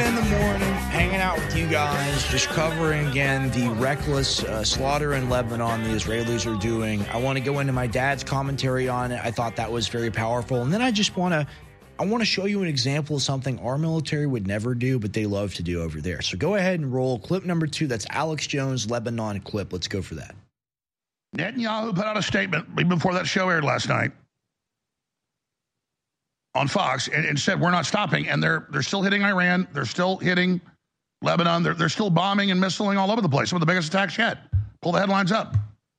in the morning, hanging out with you guys, just covering again the reckless slaughter in Lebanon the Israelis are doing. I want to go into my dad's commentary on it. I thought that was very powerful. And then I want to show you an example of something our military would never do, but they love to do over there. So go ahead and roll clip number 2. That's Alex Jones, Lebanon clip. Let's go for that. Netanyahu put out a statement before that show aired last night on Fox and said, we're not stopping. And they're still hitting Iran. They're still hitting Lebanon. They're still bombing and missiling all over the place. Some of the biggest attacks yet. Pull the headlines up.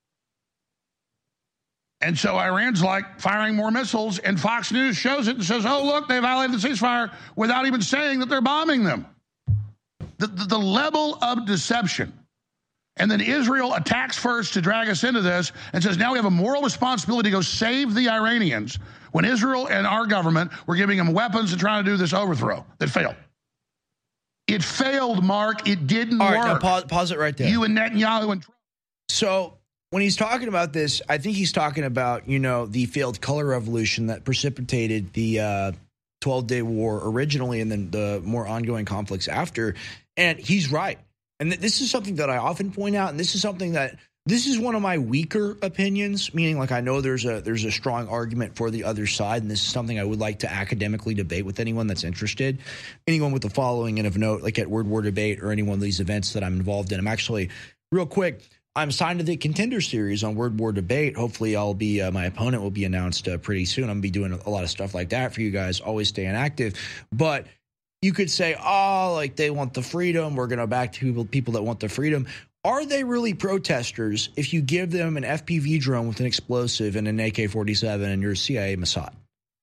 And so Iran's like firing more missiles, and Fox News shows it and says, oh, look, they violated the ceasefire without even saying that they're bombing them. The level of deception. And then Israel attacks first to drag us into this and says, now we have a moral responsibility to go save the Iranians when Israel and our government were giving them weapons and trying to do this overthrow that failed. It failed, Mark. It didn't work. All right, now pause it right there. You and Netanyahu and Trump. So when he's talking about this, I think he's talking about, the failed color revolution that precipitated the 12-day war originally and then the more ongoing conflicts after. And he's right. And this is something that I often point out, and this is one of my weaker opinions, meaning like I know there's a strong argument for the other side, and this is something I would like to academically debate with anyone that's interested, anyone with the following and of note, like at Word War Debate or any one of these events that I'm involved in. I'm actually, real quick, I'm signed to the Contender Series on Word War Debate. Hopefully I'll be my opponent will be announced pretty soon. I'm going to be doing a lot of stuff like that for you guys, always staying active. But you could say, like they want the freedom. We're going to back to people that want the freedom. Are they really protesters if you give them an FPV drone with an explosive and an AK-47 and you're a CIA Mossad?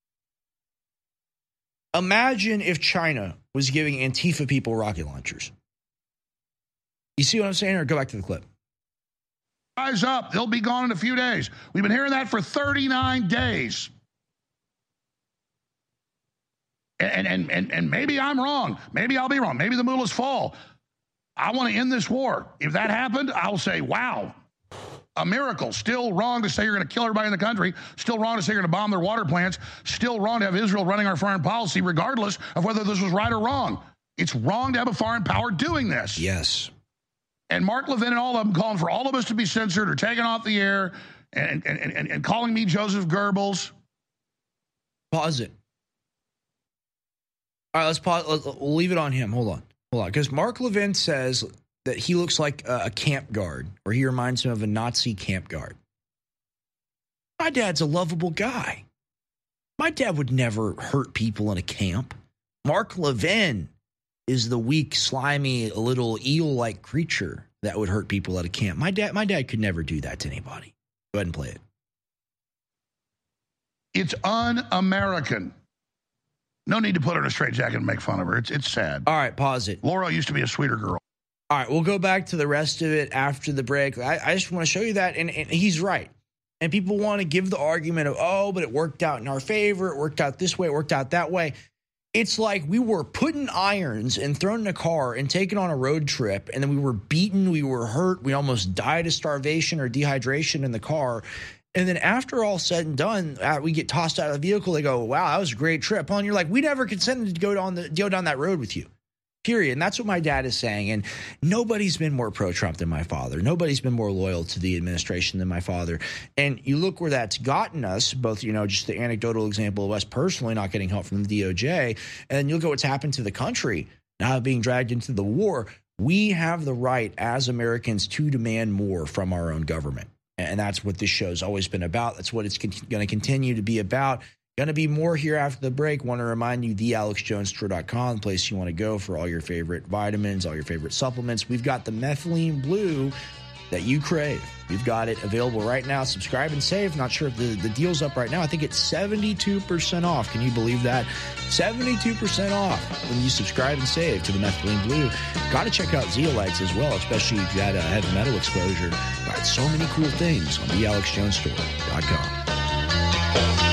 Imagine if China was giving Antifa people rocket launchers. You see what I'm saying? Or go back to the clip. Rise up. They'll be gone in a few days. We've been hearing that for 39 days. And maybe I'm wrong. Maybe I'll be wrong. Maybe the mullahs fall. I want to end this war. If that happened, I'll say, wow, a miracle. Still wrong to say you're going to kill everybody in the country. Still wrong to say you're going to bomb their water plants. Still wrong to have Israel running our foreign policy, regardless of whether this was right or wrong. It's wrong to have a foreign power doing this. Yes. And Mark Levin and all of them calling for all of us to be censored or taken off the air and calling me Joseph Goebbels. Pause it. All right, let's pause. We'll leave it on him. Hold on. Because Mark Levin says that he looks like a camp guard, or he reminds him of a Nazi camp guard. My dad's a lovable guy. My dad would never hurt people in a camp. Mark Levin is the weak, slimy, little eel-like creature that would hurt people at a camp. My dad could never do that to anybody. Go ahead and play it. It's un-American. No need to put her in a straitjacket and make fun of her. It's sad. All right, pause it. Laura used to be a sweeter girl. All right, we'll go back to the rest of it after the break. I just want to show you that, and he's right. And people want to give the argument of, but it worked out in our favor. It worked out this way. It worked out that way. It's like we were put in irons and thrown in a car and taken on a road trip, and then we were beaten, we were hurt, we almost died of starvation or dehydration in the car. And then after all said and done, we get tossed out of the vehicle. They go, wow, that was a great trip. And you're like, we never consented to go down that road with you, period. And that's what my dad is saying. And nobody's been more pro-Trump than my father. Nobody's been more loyal to the administration than my father. And you look where that's gotten us, both, just the anecdotal example of us personally not getting help from the DOJ. And then you look at what's happened to the country now being dragged into the war. We have the right as Americans to demand more from our own government. And that's what this show's always been about. That's what it's going to continue to be about. Going to be more here after the break. Want to remind you, thealexjonestore.com, the place you want to go for all your favorite vitamins, all your favorite supplements. We've got the methylene blue that you crave. We've got it available right now. Subscribe and save. Not sure if the deal's up right now. I think it's 72% off. Can you believe that? 72% off when you subscribe and save to the methylene blue. Got to check out Zeolites as well, especially if you had a heavy metal exposure. Got so many cool things on thealexjonestore.com.